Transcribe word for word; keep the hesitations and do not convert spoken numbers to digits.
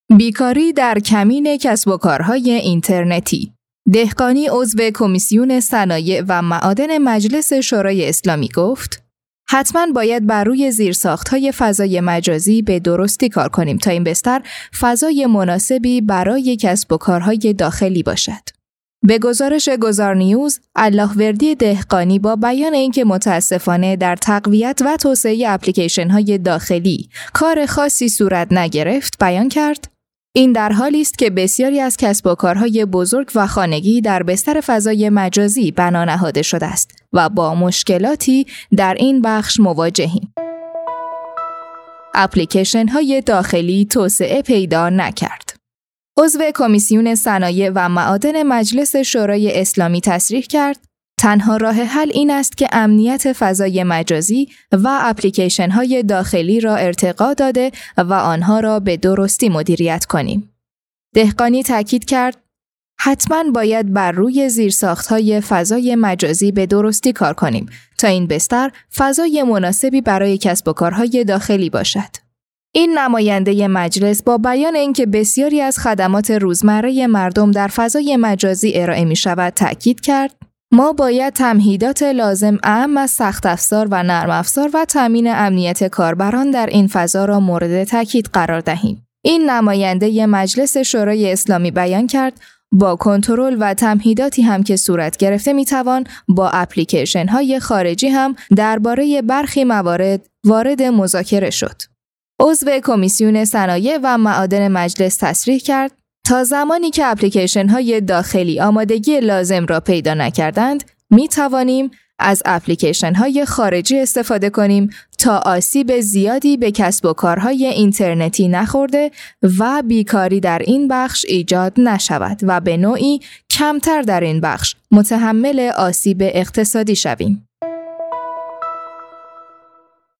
بیکاری در کمین کسب و کارهای اینترنتی. دهقانی عضو کمیسیون صنایع و معادن مجلس شورای اسلامی گفت: حتما باید بر روی زیرساخت‌های فضای مجازی به درستی کار کنیم تا این بستر فضای مناسبی برای کسب و کارهای داخلی باشد. به گزارش گذارنیوز، اللهوردی دهقانی با بیان اینکه متاسفانه در تقویت و توسعه اپلیکیشن‌های داخلی کار خاصی صورت نگرفت، بیان کرد: این در حالی است که بسیاری از کسب و کارهای بزرگ و خانگی در بستر فضای مجازی بنا نهاده شده است و با مشکلاتی در این بخش مواجهیم. اپلیکیشن‌های داخلی توسعه پیدا نکرد. عضو کمیسیون صنایع و معادن مجلس شورای اسلامی تصریح کرد: تنها راه حل این است که امنیت فضای مجازی و اپلیکیشن‌های داخلی را ارتقا داده و آنها را به درستی مدیریت کنیم. دهقانی تاکید کرد: حتماً باید بر روی زیرساخت‌های فضای مجازی به درستی کار کنیم تا این بستر فضای مناسبی برای کسب و کارهای داخلی باشد. این نماینده مجلس با بیان اینکه بسیاری از خدمات روزمره مردم در فضای مجازی ارائه می‌شود تاکید کرد: ما باید تمهیدات لازم اعم از سخت افزار و نرم افزار و تامین امنیت کاربران در این فضا را مورد تاکید قرار دهیم. این نماینده مجلس شورای اسلامی بیان کرد: با کنترل و تمهیداتی هم که صورت گرفته میتوان با اپلیکیشن‌های خارجی هم درباره برخی موارد وارد مذاکره شد. عضو کمیسیون صنایع و معادن مجلس تصریح کرد: تا زمانی که اپلیکیشن‌های داخلی آمادگی لازم را پیدا نکردند، می توانیم از اپلیکیشن‌های خارجی استفاده کنیم تا آسیب زیادی به کسب و کارهای اینترنتی نخورده و بیکاری در این بخش ایجاد نشود و به نوعی کمتر در این بخش متحمل آسیب اقتصادی شویم.